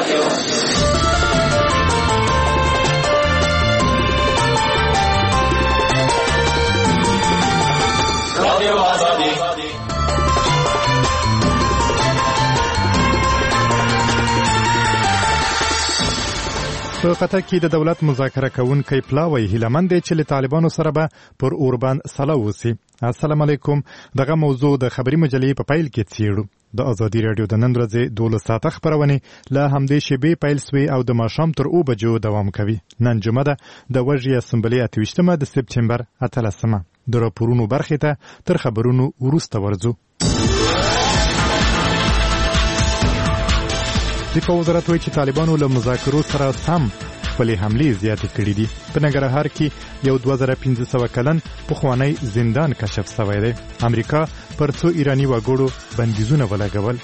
په قطر کې د دولت مذاکره کوونکی پلاوی هیلمند دی چې له طالبانو سره به پر اوربان سلا وسی. السلام علیکم. دغه موضوع د خبري مجلې په پیل کې څیړو. د ازادي رادیو د نن ورځې 12 ساعته خبرونه له همدې شیبې پیل سوي او د ماښام تر 2 بجو دوام کوي. نن جمعه ده د وژې اسمبلې 28 د سپتمبر 13. د راپورونو برخې ته تر خبرونو وروسته ورځو. دفاع وزارت وایي چې طالبانو له مذاکرو سره سم خپلې حملې زیاتې کړې دي. په ننګرهار کې یو 2500 کلن پخوانی زندان کشف شوی دی. امریکا پر څو ایرانی وګړو بندیزونه ولګول.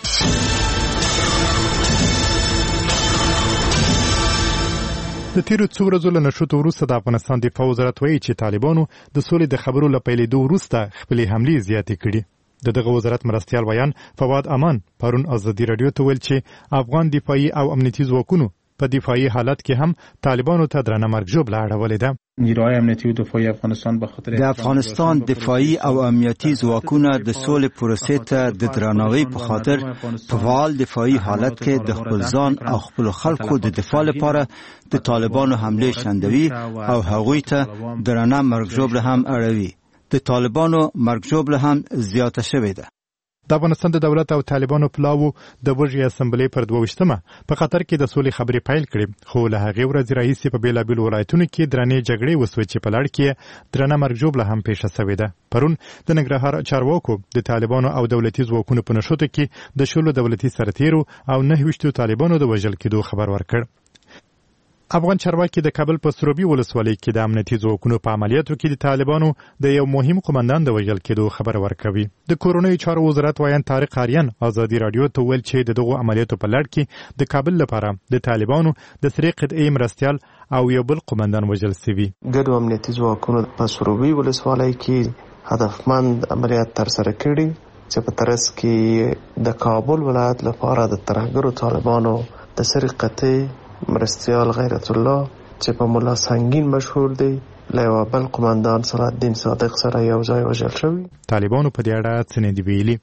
د تیرو څو ورځو له نشوتو وروسته د افغانستان دفاع وزارت وایي چې طالبانو د سولې د خبرو له پیلېدو وروسته خپلې حملې زیاتې کړې. دغه وزارت مرستیال ویان فواد امان پرون ازادي رادیو ته ویل چې افغان دفاعي او امنیتي ځواکونو په دفاعي حالت کې هم طالبانو ته درنه مرګ ژوبله اړولې ده. نیروهای امنیتی و دفاعی افغانستان به خاطر د افغانستان دفاعي او امنیتي ځواکونه د سولې پروسې ته د درناوي په خاطر په فعال دفاعي حالت کې د خپل ځان او خپل خلکو د دفاع لپاره د طالبانو حمله شندوي او هغوی ته درنه مرګ ژوبله هم اړوي. د طالبانو مرګ ژوبله هم زیاته شوې ده. د افغانستان د دولت او طالبانو پلاو د وژې اسمبلې پر 22 په قطر کې د سولې خبرې پیل کړې، خو له هغې ورځې راهیسې په بېلابېلو ولایتونو کې درنې جګړې وسوې چې په لړ کې درنه مرګ ژوبله هم پیښه شوې ده. پرون د ننګرهار چارواکو د طالبانو او دولتي ځواکونو په نښتو کې د 16 دولتي سرتیرو او 29 طالبانو د وژل کېدو خبر ورکړ. افغان چارواکي د کابل په سروبي ولسوالۍ کې د امنیتي ځواکونو په عملیاتو کې د طالبانو د یو مهم قومندان د وژل کېدو خبر ورکوي. د کورونی چارو وزارت وایي طارق آریان ازادي رادیو ته ویل چې دغه عملیاتو په لړ کې د کابل لپاره د طالبانو د سری قطعې مرستیال او یو بل قومندان وژل شوی. ګډو امنیتي ځواکونو په سروبي ولسوالۍ کې هدفمند عملیات ترسره کړي چې په ترڅ کې د کابل ولایت لپاره د ترهګرو طالبانو د سری قطعې مرستیال غیرت الله چې په مولا سنگین مشهور دی له یو بل قومندان صلاح الدین صادق سره یو ځای وژل شوی. طالبانو په دې اړه څه نه دی ویلي.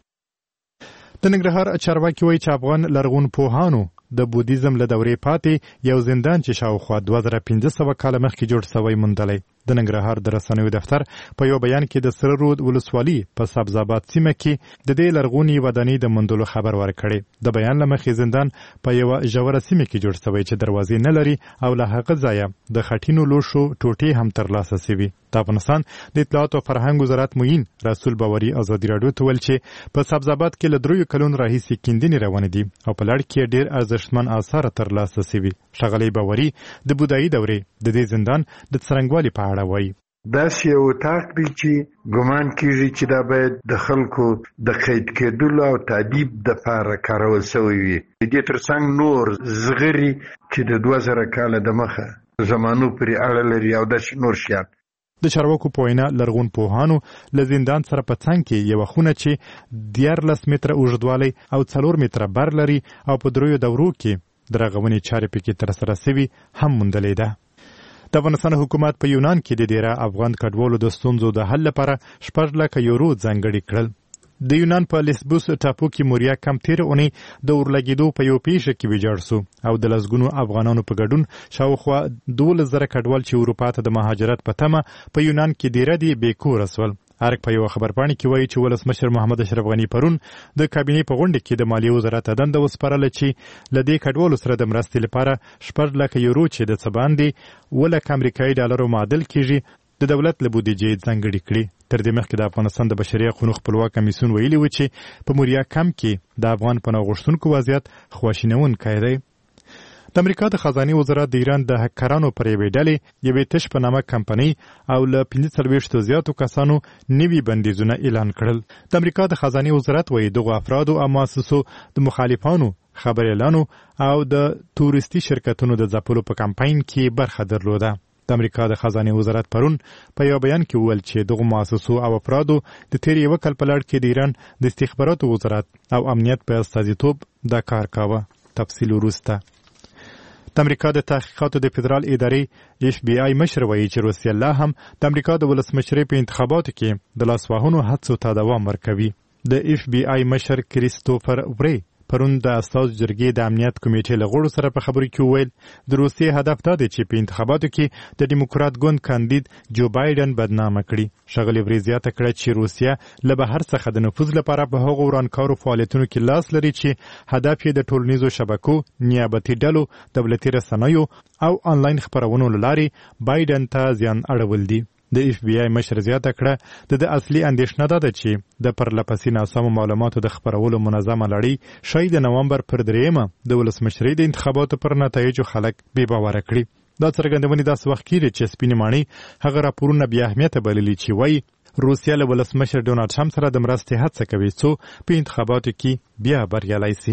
د ننګرهار چارواکي وایي چې افغان لرغون پوهانو د بودیزم له دورې پاتې یو زندان چې شاوخوا 2500 کاله مخکې جوړ شوی موندلی. د ننګرهار د رسنیو دفتر په یو بیان کې د سره رود ولسوالۍ په سبزاباد سیمه کې د دې لرغونی ودانۍ د موندلو خبر ورکړی. د بیان له مخې زندان په یو ژوره سیمه کې جوړ شوی چې دروازې نه لري او له هغه ځایه د خټینو لوښو ټوټې هم ترلاسه شوي. د افغانستان د اطلاعات او فرهنګ وزارت معین رسول باوري ازادي رادیو ته ویل چې په سبزاباد کې له 3 کلونو راهیسې کیندنې روانې دي او په لړ کې ډېر ارزښتمن آثار ترلاسه شوي. ښاغلی باوري د بودایي دورې د دې زندان د څرنګوالي په اړه وایي. داسې یو اتاق دی چې ګمان کېږي چې دا باید د خلکو د قید کېدلو او تعذیب دپاره کارول شوی وي. د دې ترڅنګ نور زغري چې د 2000 کاله د مخه زمانو پورې اړه لري او داسې نور شیان. د چارواکو په وینا لرغون پوهانو له زندان سره په څنګ کې یو خونه چې 14 متره اوږدوالی او 4 متره بر لري او په 3 دورو کې د رغونې چارې پکې ترسره شوي هم موندلې ده. د افغانستان حکومت په یونان کې د ډیره افغان کډوالو د ستونزو د حل لپاره 6 لک یورو ځانګړي کړل. د یونان په لیسبوس ټاپو کې موریا کم تیر اونۍ د اورلګیدو په یو پیښه کې ویجاړ شو او د لسګونو افغانانو په ګډون شاوخوا 12,000 کډوال چې اروپا ته د مهاجرت په تمه په یونان کې ډیره دي بیکوره شول. ارګ په یو خبرپاڼه کې وایي چې ولسمشر محمد اشرف غني پرون د کابینې په غونډه کې د مالیې وزارت دنده وسپارله چې له دې کډوالو سره د مرستې لپاره 6 لک یورو چې د څه باندې 1 لک امریکایي ډالرو معادل کېږي د دولت له بودیجې ځانګړي کړي. تر دې مخکې د افغانستان د بشري حقوقو خپلواک کمیسیون ویلي و چې په موریا کم کې د افغان پناه غوښتونکو وضعیت خواشینونکی دی. د امریکا د خزانه وزارت د ایران د هکرانو پر یوې ډلې یوې تش په نامه کمپنۍ او له 45 زیاتو کسانو نوي بندیزونه اعلان کړل. د امریکا د خزانه وزارت وایي دغه افرادو او مؤسسو د مخالفانو خبر اعلانو او د تورستی شرکتونو د ځپلو په کمپاین کې برخه درلوده. د امریکا د خزانه وزارت پرون په یو بیان کې وویل چې دغه مؤسسو او افرادو د تیر یو کال په لړ کې د ایران د استخباراتو وزارت او امنیت په استازیتوب دا کار کاوه. تفصیل وروسته. د امریکا د تحقیقاتو د فدرال ادارې FBI مشر وایي چې روسیه لا هم د امریکا د ولسمشرۍ په انتخاباتو کې د لاسوهنو هڅو ته دوام ورکوي. د FBI مشر کریستوفر وری پرون د استازو جرګې د امنیت کمیټې له غړو سره په خبرو کې وویل د روسیې هدف دا دی چې په انتخاباتو کې د ډیموکرات ګوند کاندید جو بایدن بدنامه کړي. ښاغلي وری زیاته کړه چې روسیه له بهر څخه د نفوذ لپاره په هغو ورانکارو فعالیتونو کې لاس لري چې هدف یې د ټولنیزو شبکو، نیابتي ډلو، دولتي رسنیو او آنلاین خپرونو له لارې بایدن ته زیان اړول دي. د FBI مشر زیاته کړه د اصلي اندېښنه دا ده چې د پرلپسې ناسمو معلوماتو د خپرولو منظمه لړۍ شاید د نومبر پر 3 د ولسمشرۍ د انتخاباتو پر نتایجو خلک بې باوره کړي. دا څرګندونې داسې وخت کېږي چې سپینې ماڼۍ هغه راپورونه بې اهمیته بللي چې وایي روسیه له ولسمشر ډونالډ ټرمپ سره د مرستې هڅه کوي څو په انتخاباتو کې بیا بریالی سي.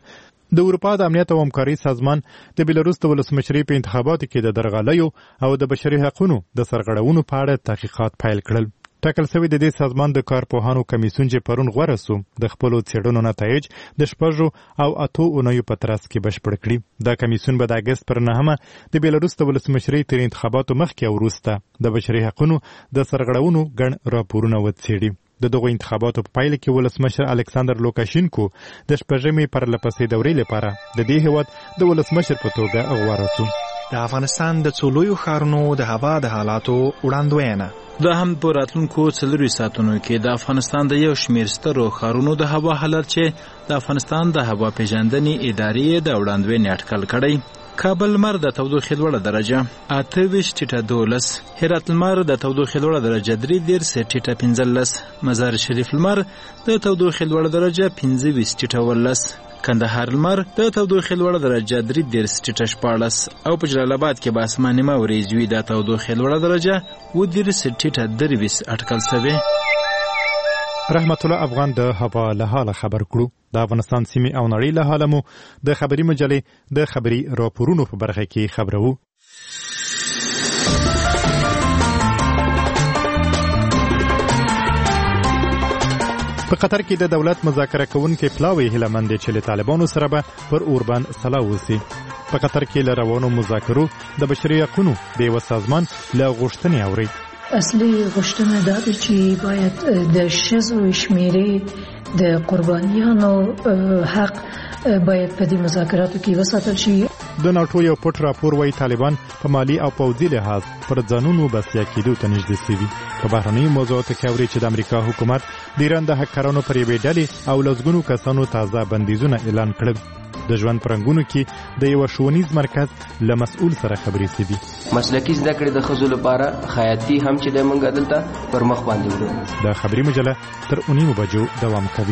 د اروپا د امنیت او همکارۍ سازمان د بیلاروس د ولسمشرۍ په انتخاباتو کې د درغلیو او د بشري حقوقو د سرغړونو په اړه تحقیقات پیل کړل. ټاکل شوی د دې سازمان د کارپوهانو کمیسیون چې پرون غوره سو د خپلو څېړنو نتایج د 6 او 8 اونیو په ترڅ کې بشپړ کړي. دا کمیسیون به د اګست پر 9 د بیلاروس د ولسمشرۍ تر انتخاباتو مخکې او وروسته د بشري حقوقو د سرغړونو ګڼ راپورونه وڅېړي. د دغو انتخاباتو په پایله کې ولسمشر الکساندر لوکاشینکو د شپږمې پرلپسې دورې لپاره د دې هیواد د ولسمشر په توګه غوره شو. د افغانستان د څو لویو ښارونو د هوا د حالاتو وړاندوینه. دا هم په راتلونکو 4 ساعتونو کې د افغانستان د یو شمېر سترو ښارونو د هوا حالت چې د افغانستان د هوا پیژندنې ادارې د وړاندوینې اټکل کړی. کابل لمر د تودوخې لوړه درجه 28.12، هرات لمر د تودوخې لوړه درجه 33.15، مزار شریف لمر د تودوخې لوړه درجه 25.14، کندهار لمر د تودوخې لوړه درجه 33.14 او په جلال آباد کې به اسماني وريځ وي د تودوخې لوړه درجه 30.23 اټکل شوی. رحمت الله افغان د هوا له حاله خبر کړو. د افغانستان سیمې او نړۍ له حاله مو د خبري مجلې د خبري راپورونو په برخه کې خبرو. په قطر کې د دولت مذاکره کوونکي پلاوی هیله مند چې له طالبانو سره به پر اوربند سلا وسی. په قطر کې له روانو مذاکرو د بشري حقوقو د یو سازمان له غوښتنې اوري. اصلي غوښتنه دا ده چې باید د ښځو شمیرې د قربانیانو حق باید په دې مذاکراتو کې وساتل شي. د ناټو یو پټ راپور وايي طالبان په مالی او پوځي لحاظ پر ځانونو بسیا کېدو ته نږدې شوي. په بهرنیو موضوعاتو کې اوري چې د امریکا حکومت د ایران د هکرانو پر یوې ډلې او لسګونو کسانو تازه بندیزونه اعلان کړل. د ژوند پرنګونو کې د یو ښوونیز مرکز له مسؤل سره خبرې شوي. مسلکي زده کړې د ښځو لپاره خیاطي هم چې د موږ دلته پر مخ باندې وړو. د خبري مجله تر 9 بجو دوام کوي.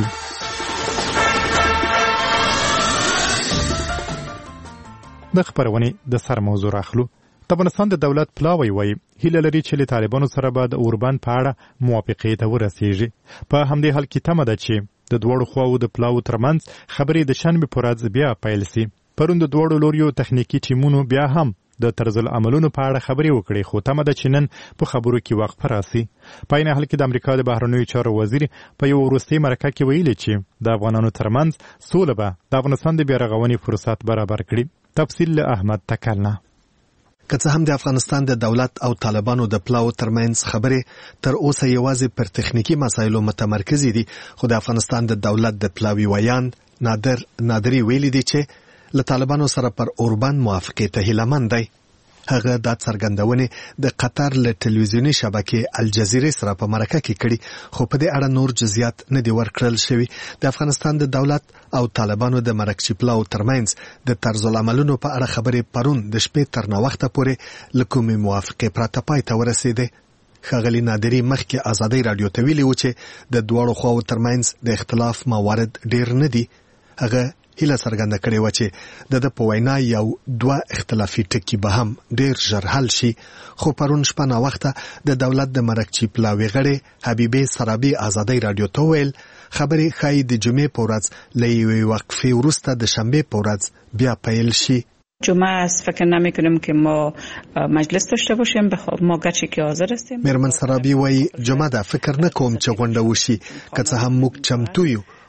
د خبرونې د سر موضوع راخلو. د افغانستان د دولت پلاوی وایي هیله لري چې له طالبانو سره به د اوربند په اړه موافقې ته ورسیږي. په همدې حال کې تمه ده چې د دوړو خواو د پلاو ترمنځ خبرې د شنبې په ورځ بیا پیل سي. پرون د دوړو لوریو تخنیکی ټیمونو بیا هم د طرز العملونو په اړه خبرې وکړې، خو تمه ده چې نن په خبرو کې وقفه راسي. په عین حال کې د امریکا د بهرنیو چارو وزیر په یو وروستي مرکه کې ویلي چې د افغانانو ترمنځ سوله به د افغانستان د بیا رغونې فرصت برابر کړي. تفصیل له احمد تکلنه. که څه هم د افغانستان د دولت او طالبانو د پلاو ترمنځ خبرې تر اوسه یوازې پر تخنیکی مسایلو متمرکز دي، خو د افغانستان د دولت د پلاوی ویان نادری ویلي دي چې له طالبانو سره پر اوربند موافقې ته هیله مند دی. هغه د څرګندونې د قطر له ټلویزیوني شبکې الجزیره سره په مرکه کې کړي، خو په دې اړه نور جزئیات نه دي ورکړل شوي. د افغانستان د دولت او طالبانو د مرکچی پلاو ترمنځ د طرز العملونو په اړه خبرې پرون د شپې تر ناوخته پورې له کومې موافقې پرته پای ته ورسېدې. ښاغلي نادري مخکې ازادۍ راډیو ته ویلي و چې د دواړو خواو ترمنځ د اختلاف موارد ډیر نه دي. هغه هیله څرګنده کړې و چې د په وینا یو 2 اختلافي ټکي به هم ډیر ژر حل شي، خو پرون شپه ناوخته د دولت د مرکچی پلاوی غړي حبیبه سرابي ازادۍ راډیو ته ویل خبرې ښایي د جمعې په ورځ له یوې وقفې وروسته د شنبې په ورځ بیا پیل شي. جمعه است فکر نمی کنم که ما مجلس داشته باشیم، ما گرچه که حاضر هستیم. میرمن سرابی وای جمعه ده فکر نکوم چې غونډه وشي، که څه هم موږ چمتو یو،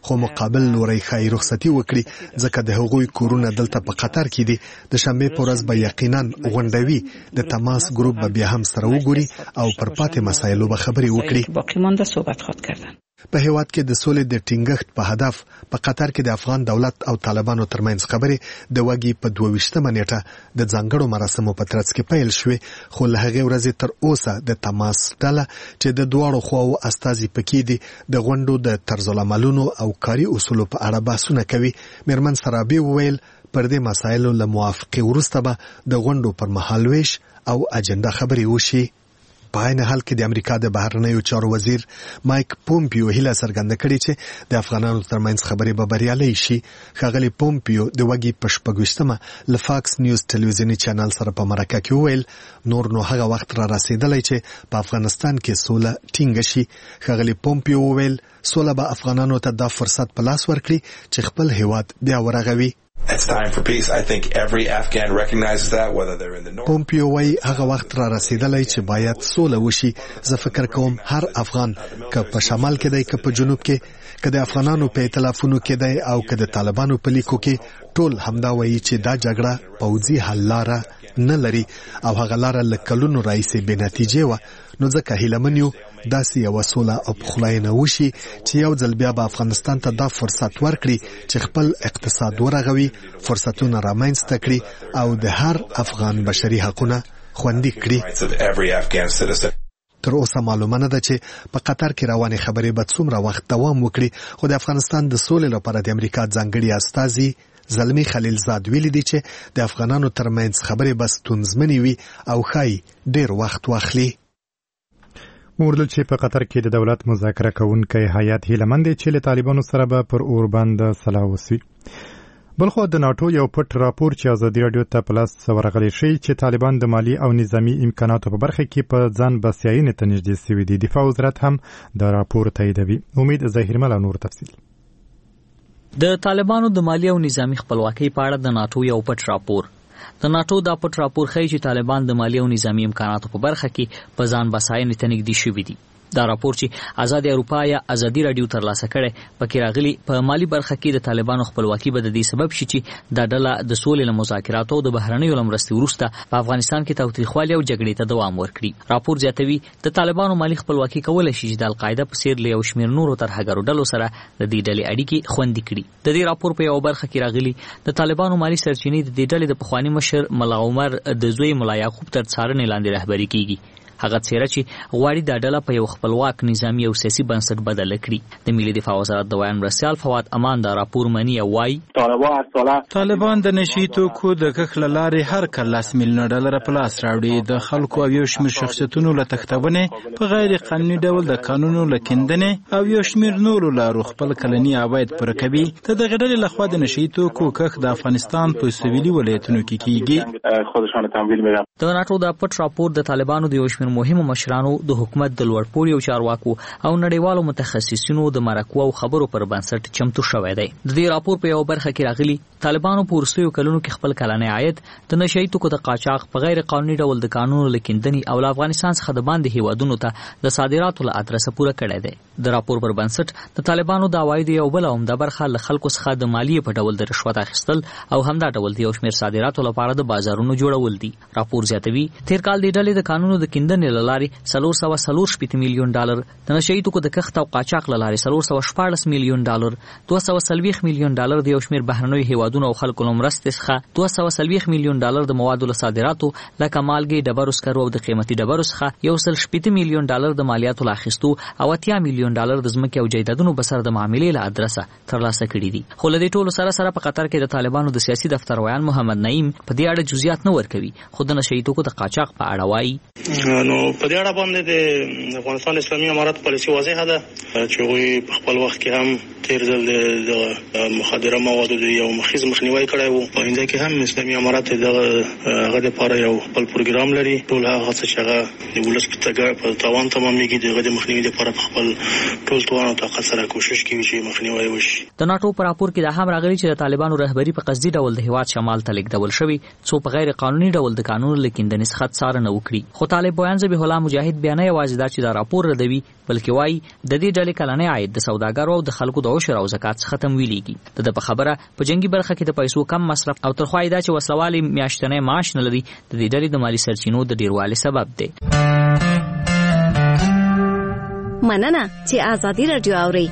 خو مقابل لوري خای رخصتي وکړي ځکه د هغوی کورونه دلته په قطر کې دي. د شنبه په ورځ به یقینا غونډوي د تماس ګروپ به بیا هم سره وګوري او پر پاتې مسایلو به خبرې وکړي. باقی مانده صحبت خود کردن. په هیواد کې د سولې د ټینګښت په هدف په قطر کې د افغان دولت او طالبانو ترمنځ خبرې د وګي په 22مه نیټه د ځانګړو مراسمو په ترڅ کې پیل شوې، خو له هغې ورځې تر اوسه د تماس ډله چې د دواړو خواو استازي پکې دي د غونډو د طرزالعملونو او کاري اصولو په اړه بحثونه کوي. میرمن سرابي وویل پر دې مسایلو له موافقې وروسته به د غونډو پر مهال ویش او اجنډا خبرې وشي. په عین حال کې د امریکا د بهرنیو چارو وزیر مایک پومپیو هیله څرګنده کړې چې د افغانانو ترمنځ خبرې به بریالۍ شي. ښاغلي پومپیو د وګي په 26مه له فاکس نیوز ټلویزیوني چینل سره په مرکه کې وویل نور نو هغه وخت را رسیدلی چې په افغانستان کې سوله ټینګه شي. ښاغلي پومپیو وویل سوله به افغانانو ته دا فرصت په لاس ورکړي چې خپل هیواد بیا ورغوي. It's time for peace. I think every Afghan recognizes that, whether they're in the north. پومپیو وايي هغه وخت را رسیدلی چې باید سوله وشي. زه فکر کوم هر افغان که په شمال کې دی که په جنوب کې، که د افغانانو په ائتلافونو کې دی او که د طالبانو په لیکو کې، ټول همدا وایي چې دا جګړه پوځي حل لاره نه لري او هغه لاره له کلونو راهیسې بې نتیجې وه. نو ځکه هیلهمن یو داسې یوه سوله او پخلاینه وشي چې یو ځل بیا به افغانستان ته دا فرصت ورکړي چې خپل اقتصاد ورغوي، فرصتونه رامنځته کړي او د هر افغان بشري حقونه خوندي کړي. تر اوسه معلومه نه ده چې په قطر کې روانې خبرې به څومره وخت دوام وکړي، خو د افغانستان د سولې لپاره د امریکا ځانګړي استازي زلمی خلیلزاد ویلي دي چې د افغانانو ترمنځ خبرې به ستونزمنې وي او ښایي ډېر وخت واخلي. موردل چې په قطر کې د دولت مذاکره کوونکی هیئت هیلهمند دی چې له طالبانو سره به پر اوربند صلاح وسي. بلخو د ناتو یو پټ راپور چې ازادي رادیو ته پلاس ورغلی شي چې طالبان د مالی او نظامی امکاناتو په برخه کې په ځان بسیاینه ته نږدې سوي دي. دفاع وزارت هم د راپور تاییدوي. امید ظاهرمل نور تفصیل. د طالبانو د مالی او نظامی خپلواکۍ په اړه د ناتو یو پټ راپور. د ناتو دا پټ راپور ښیي چې طالبان د مالی او نظامی امکاناتو په برخه کې په ځان بساینې ته نږدې شوي دي. دا راپور چې آزاد اروپا یا ازادي رادیو ترلاسه کړي پکې راغلي په مالی برخه کې د طالبانو خپلواکي به د دې سبب شي چې دا ډله د سولې له مذاکراتو او د بهرنیو له مرستې وروسته په افغانستان کې تاوتریخوالي او جګړې ته دوام ورکړي. راپور زیاتوي د طالبانو مالی خپلواکي کولی شي چې د القاعده په څیر له یو شمېر نورو ترهګرو ډلو سره د دې ډلې اړیکې خوندي کړي. د دې راپور په یو برخه کې راغلي د طالبانو مالی سرچینې د دې ډلې د پخواني مشر ملا عمر د زوی ملا یعقوب تر څارنې لاندې رهبري کیږي. هغه څیره چې غواړي دا ډله په یو خپلواک نظامي او سیاسي بنسټ بدل کړي. د ملي دفاع وزارت د ویان مرستیال فواد امان دا راپور مني او وايي طالبان د نشي توکو د کښ له لارې هر کال $1 میلیون ډالر په لاس راوړي. د خلکو او یو شمېر شخصیتونو له تختونې په غیر قانوني ډول د قانونو له کیندنې او یو شمېر نورو لارو خپل کلني عواید پوره کوي. د دغې ډلې لخوا د نشي توکو کښ د افغانستان په سویلي ولایتونو کې کیږي. د ناتو دا پټ راپور د طالبانو د یو شمېر مهمو مشرانو د حکومت د لوړپوړي او چارواکو او نړیوالو متخصصینو د مرکو او خبرو پر بنسټ چمتو شوی دی. د دې راپور په یو برخه کې راغلي طالبانو په وروستیو کلونو کې خپل کلنی عاید د نشئی توکو د قاچاق په غیر قانوني ډول د قانونو لیکندنې او افغانستان څخه د باندې هیوادونو ته د صادراتو له ادرسه پوره کړی دی. د راپور پر بنسټ د طالبانو د عواید یو بل عمده برخه له خلکو څخه د مالیې په ډول د رشوت اخیستل او همدا ډول د یو شمېر صادراتو لپاره د بازارونو جوړول دي. راپور زیاتوي تیر کال د ډلې د قانونو د کیندنې له لارې $440 میلیون، د نشئی توکو د کښت او قاچاق له لارې $414 میلیون، $240 میلیون د یو شمېر بهرنیو هیوادونو او خلکو له مرستې څخه $240 میلیون د موادو له صادراتو لکه مالګې، ډبرو سکرو او د قیمتي ډبرو څخه $180 میلیون د مالیاتو له اخیستو او $80 میلیون د ځمکې او جایدادونو بسر د معاملې له ادرسه ترلاسه کړي دي. خو له دې ټولو سره په قطر کې د طالبانو د سیاسي دفتر ویان محمد نعیم په دې اړه جزئیات نه ورکوي، خو د نشئی توکو د قاچاق په اړه وایي. نو په دې اړه باندې د افغانستان اسلامي امارات پالیسي واضحه ده چې هغوی په خپل وخت کې هم تیر ځل د مخدره موادو د یو مخیز مخنیوي کړی وو. په اینده کې هم اسلامي امارات هغه لپاره یو خپل پروګرام لري. ټول هغه څه چې هغه د ولس په تاوان تمامېږي د هغه د مخنیوي لپاره په خپل ټول توان او طاقت سره کوشش کوي چې مخنیوي وشي. د ناتو په راپور کې دا هم راغلي چې د طالبانو رهبري په قصدي ډول د هیواد شمال ته لیږدول شوي څو په غیر قانوني ډول د قانون لیکندنې څخه څارنه وکړي. خو طالب ویان طالبان ذبیح الله مجاهد بیا نه یوازې دا چې دا راپور ردوي بلکې وایي د دې ډلې کلنی عاید د سوداګرو او د خلکو د عشر او زکات څخه تمویلېږي. د په خبره په جنگي برخه کې د پیسو کم مصرف او ترخوای دا چې وسلوالي میاشتنی معاش نه لري د دې ډلې د مالی سرچینو د ډیروالي سبب دی. مننه چې آزادي رادیو اوري.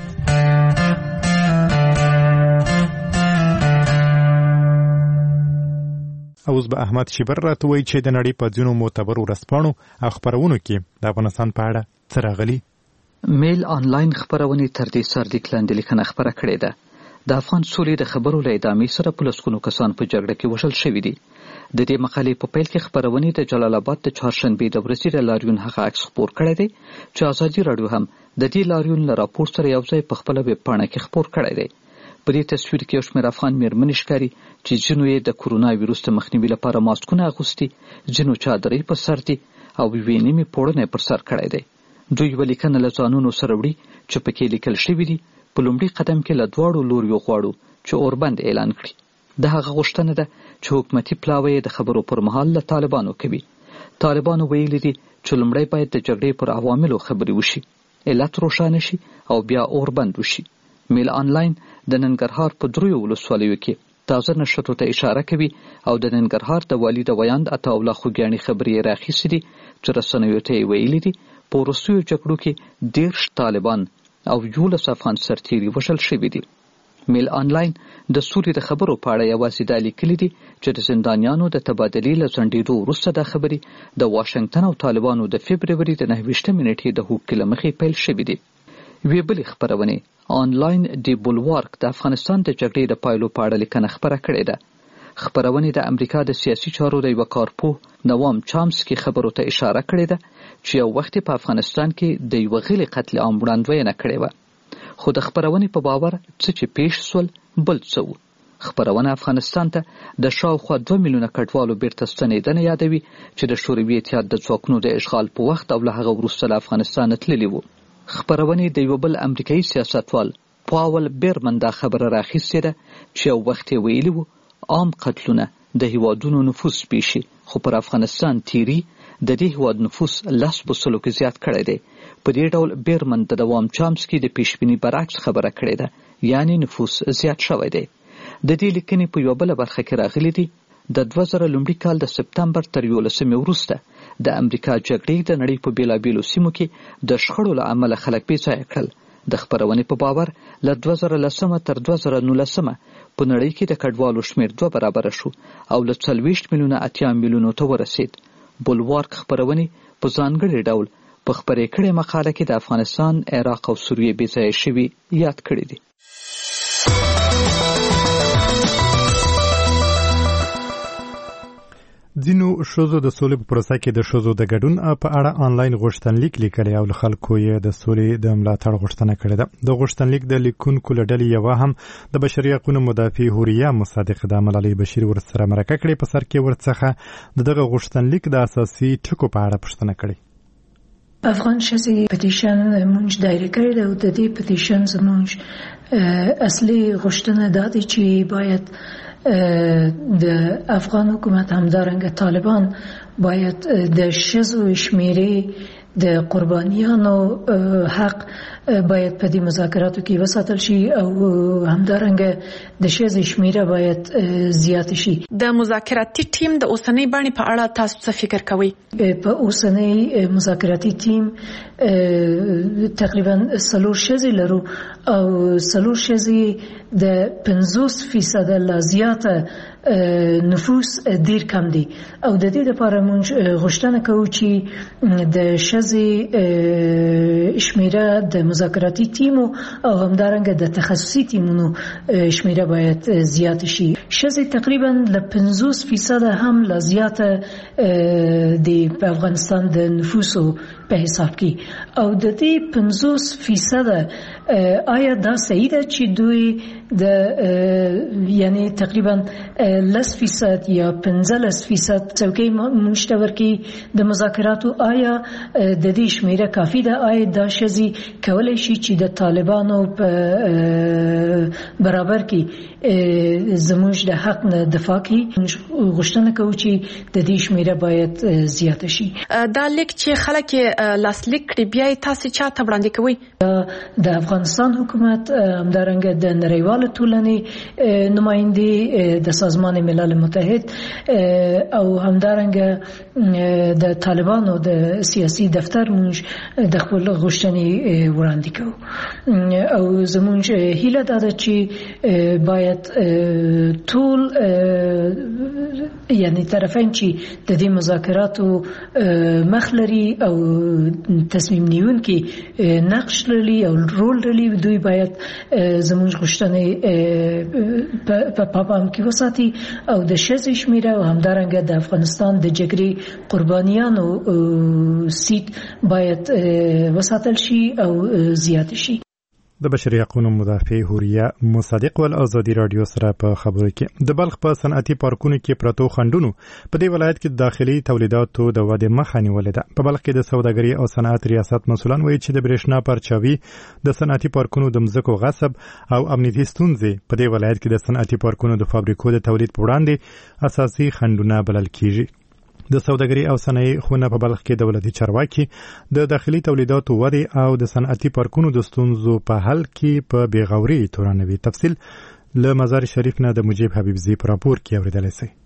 اوس به احمد شیبر راته وایي چې د نړۍ په ځینو معتبرو ورځپاڼو او خپرونو کې د افغانستان په اړه څه راغلي. میل آنلاین خپرونې تر دې سرلیک لاندې لیکنه خپره کړې ده. د افغان سولې د خبرو له ادامې سره په لسګونو کسان په جګړه کې وژل شوي دي. د دې مقالې په پیل کې خپرونې د جلال آباد د چهارشنبې د ورځې د لاریون هغه عکس خپور کړی دی چې ازادي راډیو هم د دې لاریون له راپور سره یو ځای په خپله ویب پاڼه کې خپور کړی دی. په دې تصویر کې یو شمېر افغان مېرمنې ښکاري چې ځینو یې د کورونا ویروس د مخنیوي لپاره ماسکونه اغوستي، ځینو چادرۍ په سر دي او یوې نیمې پوړنی پر سر کړی دی. دوی یوه لیکنه له ځانونو سره وړي چې پکې لیکل شوي دي په لومړي قدم کې له دواړو لوریو غواړو چې اوربند اعلان کړي. د هغه غوښتنه ده چې حکومتي پلاوی د خبرو پر مهال له طالبانو کوي. طالبانو ویلي دي چې لومړی باید د جګړې پر عواملو خبرې وشي، علت روښانه شي او بیا اوربند وشي. میل آنلاین د ننګرهار په دریو ولسوالیو کې تازه نشراتو ته اشاره کوي او د ننګرهار د والي د ویاند عطاالله خوږیاڼي خبرې یې راخیستې دي چې رسنیو ته یې ویلي دي په وروستیو جګړو کې 13 طالبان او 11 افغان سرتیري وژل شوي دي. میل آنلاین د سولې د خبرو په اړه یوازې دا لیکلي دي چې د زندانیانو د تبادلې له ځنډېدو وروسته دا خبرې د واشنګټن او طالبانو د فبروري د 29 نیټې د هوکې له مخې پیل شوي دي. یوې بلې خپرونې آنلاین دی بولوارک د افغانستان د جګړې د پایلو په اړه لیکنه خپره کړې ده. خپرونې د امریکا د سیاسي چارو د یوه کارپوه نوام چامسکي خبرو ته اشاره کړې ده چې یو وخت په افغانستان کې د یوه غلې قتل عام وړاندوینه کړې وه، خو د خپرونې په باور څه چې پیښ سول بل څه و. خپرونه افغانستان ته د شاوخوا 2 میلیونه کډوالو بیرته ستنېدنه یادوي چې د شوروي اتحاد د ځواکونو د اشغال په وخت او له هغه وروسته له افغانستانه تللي وو. خپرونې د یو بل امریکایي سیاستوال پاول بیرمن دا خبره راخیستې ده چې یو وخت یې ویلي وو عام قتلونه د هیوادونو نفوس پیښي، خو پر افغانستان تیری د دې هیواد نفوس 10% کې زیات کړی دی. په دې ډول بیرمن د دوام چامسکي د پیشبیني برعکس خبره کړې ده، یعنی نفوس زیات شوی دی. د دې لیکنې په یو بل برخه کې راغلي دي د 2000 لومړي کال د سپتمبر تر 11 وروسته د امریکا جګړې د نړۍ په بیلابیلو سیمو کې د شخړو له امله خلک بې ځایه کړل. د خپرونې په باور له 2010 تر 2019 په نړۍ کې د کډوالو شمېر 2 برابره شو او له 40 میلیونه 80 میلیونو ته ورسید. بولوارک خپرونې په ځانګړي ډول په خپرې کړې مقاله کې د افغانستان، عراق او سوریې بې ځایه شوي یاد کړي دي. ځینو ښځو د سولې په پروسه کې د ښځو د ګډون په اړه آنلاین غوښتنلیک لیکلی او له خلکو یې د سولې د ملاتړ غوښتنه کړې ده. د غوښتنلیک د لیکونکو له ډلې یوه هم د بشري حقونو مدافع حوریه مصادق د ملالۍ بشیر ورسره مرکه کړې. په سر کې ورڅخه دغه غوښتنلیک د اساسي ټکو په اړه پوښتنه کړې. افغان ښځې پټیشن مونږ دایره کړی دی او د دې پټیشن زمونږ اصلي غوښتنه دا ده چې باید د افغان حکومت همدارنګه طالبان باید د ښځو شمیرې د قربانیانو حق باید په دې مذاکراتو کې وساتل شي او همدارنګه د ښځو شمیره باید زیات شي. د مذاکراتي ټیم د اوسنۍ بڼې په اړه تاسو څه فکر کوئ؟ په اوسنۍ مذاکراتي ټیم تقریبا 4 ښځې لرو او 4 ښځې د 50% لا زیاته نفوس ډیر کم دي او د دې لپاره موږ غوښتنه کوو چې د ښځې شمیره د مذاکراتي ټیمو او همدارنګه د تخصصي ټیمونو شمیره باید زیات شي. ښځې تقریبا له 50% هم لا زیاته د افغانستان د نفوسو په حساب کې او د دې 50% آیا دا صحیح ده چې دوی د یعنی تقریبا 10% یا 15% څوکۍ مشترکي د مذاکراتو آیا د دې شمیره کافی ده؟ آیا دا ښځې کولی شي چې د طالبانو په برابر کې زموږ زموږ د حق نه دفاع کوي. غوښتنه کوو چې د دې شمیره باید زیاته شي. دا لیک چې خلک لاسلیک کړي بیا تاسو چا ته وړاندې کوئ؟ د افغانستان حکومت همدارنګه د نړیوال ټولنې نماینده د سازمان ملل متحد او همدارنګه د طالبانو د سیاسي دفتر موږ د خپل غوښتنې وړاندې کوو او زموږ هیله دا ده چې باید ټول یعنی طرفین چې د دې مذاکراتو مخ لري او تصمیم نیونکي نقش لري او رول لري دوی باید زموږ غوښتنې په پام کې وساتي او د ښځې شمیره او همدارنګه د افغانستان د جګړې قربانیانو سیټ باید وساتل شي او زیات شي. د بشري حقوقو مدافع حوریه مصدق ول ازادي رادیو سره په خبرو کې د بلخ په صنعتي پارکونو کې پرتو خندونو په دې ولایت کې داخلي تولیداتو د ودې مخه نیولې ده. په بلخ کې د سوداګري او صنعت ریاست مسولان وایي چې د برېښنا پرچاوي د صنعتي پارکونو د مځکو غصب او امنیتي ستونزې په دې ولایت کې د صنعتي پارکونو د فابریکو د تولید په وړاندې اساسي خندونه بلل کیږي. د سوداګري او صنایع خونه په بلخ کې دولتي چارواکي د داخلي تولیداتو ودې او د صنعتي پارکونو د ستونزو په حل کې په بیغوري تورنوي. تفصیل له مزار شریف نه د مجيب حبیبزي په راپور کې اوریدل شي.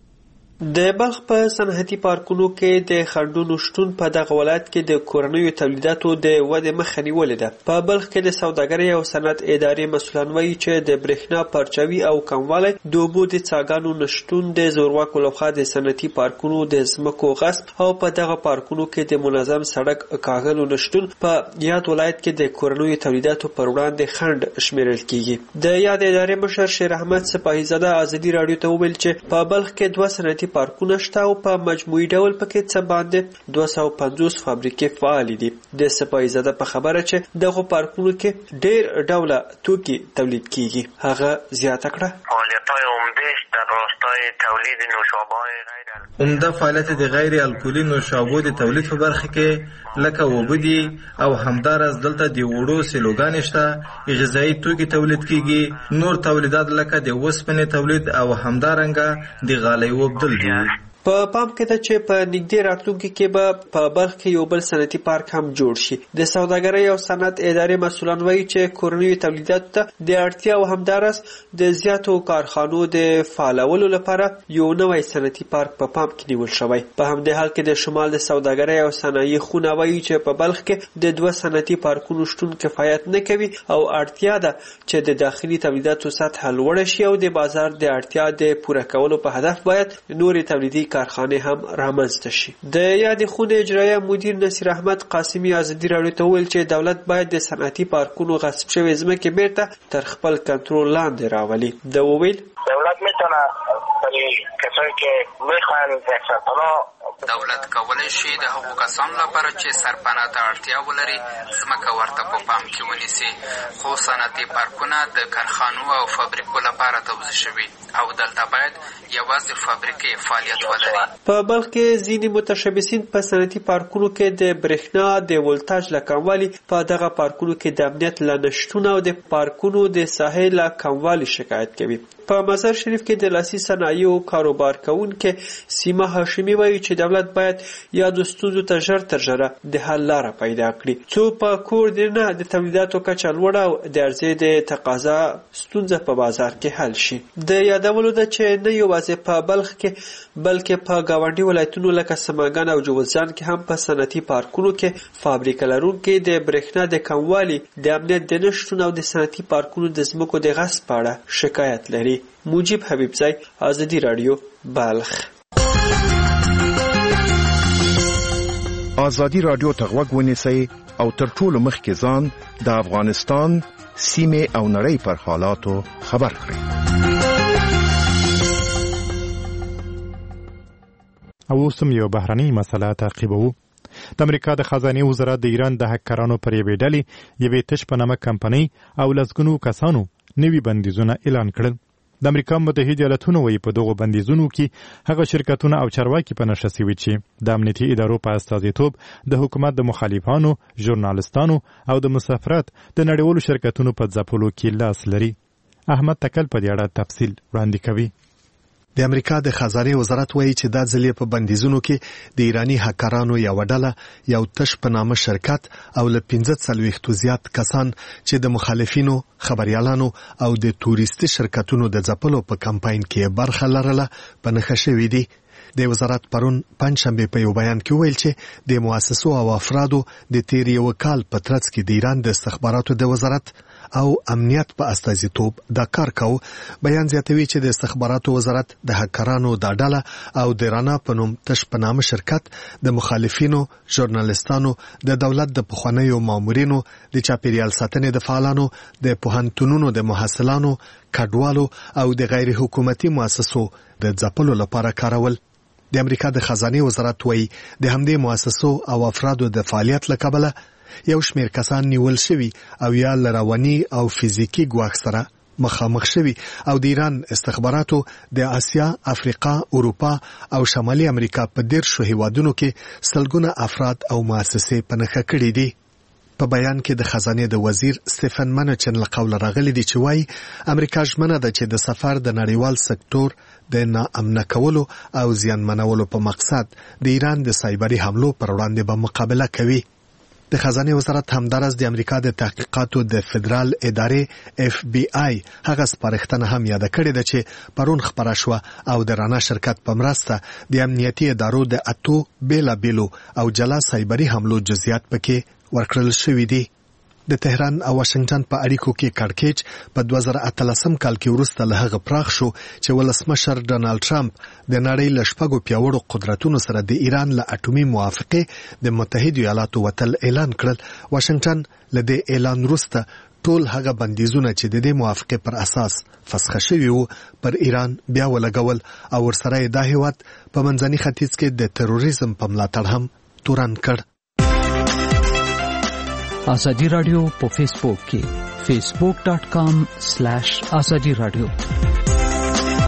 د بلخ په صنعتي پارکونو کې د خندونو شتون په دغه ولایت کې د کورنیو تولیداتو د ودې مخه نیولې ده. په بلخ کې د سوداګرۍ او صنعت ادارې مسؤلان وایي چې د برېښنا پرچاوي او کموالی د اوبو د څاګانو نشتون د زورواکو لخوا د صنعتي پارکونو د ځمکو غصب او په دغه پارکونو کې د منظم سړک کاغلو نشتون په یاد ولایت کې د کورنیو تولیداتو پر وړاندې خنډ شمیرل کیږي. د یاد ادارې مشر شیر احمد سپاهی زاده ازادي رادیو ته وویل چې په بلخ کې دوه صنعتي پارکونه شته او په مجموعي ډول پکې څه باندې 250 فابریکې فعال دي. د سپاهی زاده په خبره چې دغه پارکونو کې ډېر ډوله توکي تولید کیږي. هغه زیاته کړه فعالیت‌های عمده‌اش در راستای تولید نوشابه‌های غیر عمده فعالیت د غیر الکولي نوشابو د تولید په برخه کې لکه وبدي او همدارس دلته د وړو سیلوګان شته غذایی توکي تولید کیږي. نور تولیدات لکه د وسپنې تولید او همدارنګه د غالۍ وبدل دي. په پام کې ده چې په نږدې راتلونکي کې به په بلخ کې یو بل صنعتي پارک هم جوړ شي. د سوداګرۍ او صنعت ادارې مسؤلان وایي چې کورنیو تولیداتو ته د اړتیا او همدارس د زیاتو کارخانو د فعالولو لپاره یو نوی صنعتي پارک په پام کې نیول شوی. په همدې حال کې د شمال د سوداګرۍ او صنایع خونه وایي چې په بلخ کې د دوه صنعتي پارکونو شتون کفایت نه کوي او اړتیا ده چې د داخلي تولیداتو سطح لوړه شي او د بازار د اړتیا د پوره کولو په هدف باید نورې تولیدي کارخانه هم رامنځته شي. د یادې خونې اجرایه مدیر نصیر احمد قاسمی ازادي رادیو ته وویل چې دولت باید د صنعتي پارکونو غصب شوی ځمکې بیرته تر خپل کنټرول لاندې راولي. د وویل دولت میتونه برای کسایی که میخوان سرپناه دولت کولای شي د هغو کسانو لپاره چې سرپناه ته اړتیا ولري ځمکه ورته په پام کې ونیسي. خو صنعتي پارکونه د کارخانو او فابریکو لپاره توزیع شوي او دلته باید یوازې فابریکې فعالیت ولري. په بلخ کې ځینې متشبثین په صنعتي پارکونو کې د برېښنا د ولتاژ له کموالي، په دغه پارکونو کې د امنیت له نشتون او د پارکونو د ساحې له کموالي شکایت کوي. په مزار شریف کې د لاسي صنایعو کاروبار کوونکې سیمه هاشمي وایي چې دولت باید یادو ستونزو ته ژر تر ژره د حل لاره پیدا کړي، څو په کور دننه د تولیداتو کچه لوړه او د عرضې د تقاضا ستونزه په بازار کې حل شي. د یادولو ده چې نه یوازې په بلخ کې بلکې په ګاونډي ولایتونو لکه سمنګان او جوزجان کې هم په صنعتي پارکونو کې فابریکه لرونکي د برېښنا د کموالي، د امنیت د نشتون او د صنعتي پارکونو د ځمکو د غصب په اړه شکایت لري. مجيب حبیبزی، ازادي رادیو، بلخ. ازادي رادیو ته غوږ ونیسئ او تر ټولو مخکې ځان د افغانستان سیمې او نړۍ پر حالاتو خبر کړئ. او اوسم یو بهرنۍ مسله تعقیبوو. د امریکا د خزانه وزارت د ایران د هکرانو پر یوې ډلې یوې تش په نامه کمپنۍ او لسګونو کسانو نوي بندیزونه اعلان کړل. د امریکا متحده ایالاتونو وایي په دغو بندیزونو کې هغه شرکتونه او چارواکي په نښه شوي چې د امنیتي ادارو په استازیتوب د حکومت د مخالفانو، ژورنالستانو او د مسافرت د نړیوالو شرکتونو په ځپلو کې لاس لري. احمد تکل په دې اړه تفصیل وړاندې کوي. د امریکا د خزانه وزارت وایي چې دا ځلې په بندیزونو کې د ایرانی هکرانو یو ډله یو تش په نامه شرکت او له 15 زیات کسان چې د مخالفینو خبريالانو او د توريستي شرکتونو د ځپلو په کمپاین کې برخه لرله په نښه شوې دي. د وزارت پرون پنځشنبه په یو بیان کې ویل چې د مؤسسو او افرادو د تیر یو کال په ترڅ کې د ایران د استخباراتو د وزارت او امنیت په استازیتوب دا کار کاوه. بیان زیاتوي چې د استخباراتو وزارت د هکرانو د ډله او د رانا په نوم تش په نامه شرکت د مخالفینو ژورنالیستانو د دولت د پخوانیو مامورینو د چاپیریال ساتنې د فعالانو د پوهنتونونو د محصلانو کډوالو او د غیر حکومتي مؤسسو د ځپلو لپاره کارول. د امریکا د خزانه وزارت وایي د همدې مؤسسو او افرادو د فعالیت لکبله یو شمیر کسان نیول شوي او یا لروانی او فزیکی ګواښ سره مخامخ شوي او د ایران استخباراتو د آسیا، افریقا، اروپا او شمالي امریکا په 10 هیوادونو کې سلګونه افراد او مؤسسې په نښه کړي دي. په بیان کې د خزانه د وزیر سټیفن منچن له قوله راغلي دي چې وايي امریکا ژمنه ده چې د سفر د نړیوال سکتور د ناامن کولو او زیانمنولو په مقصد د ایران د سایبري حملو پر وړاندې به مقابله کوي. د خزانه وزارت همدارس د امریکا د تحقیقاتو د فدرال ادارې FBI هغه سپارښتنه هم یاد کړې ده چې پرون خبره شو او د رانا شرکت په مرسته د امنیتي ادارو د اتو بیلابیلو او جلا سایبري حملو جزئیات پکې ورکړل شوې دي. د تهران او واشنگټن په اړیکو کې کړکېچ په 2013 کال کې ورسته له هغه پراخ شو چې ولسمشر ډونالد ټرمپ د نړۍ له شپږو پیاوړو قدرتونو سره د ایران له اټومي موافقه د متحده ایالاتو وتل اعلان کړل. واشنگټن له دې اعلان وروسته ټول هغه بندیزونه چې د دې موافقه پر اساس فسخ شوي وو پر ایران بیا ولګول او ورسره د هیواد په منځني ختیځ کې د تروریزم په ملاتړ هم تورن کړ. آزادی رادیو په فیسبوک کې facebook.com/azadi radio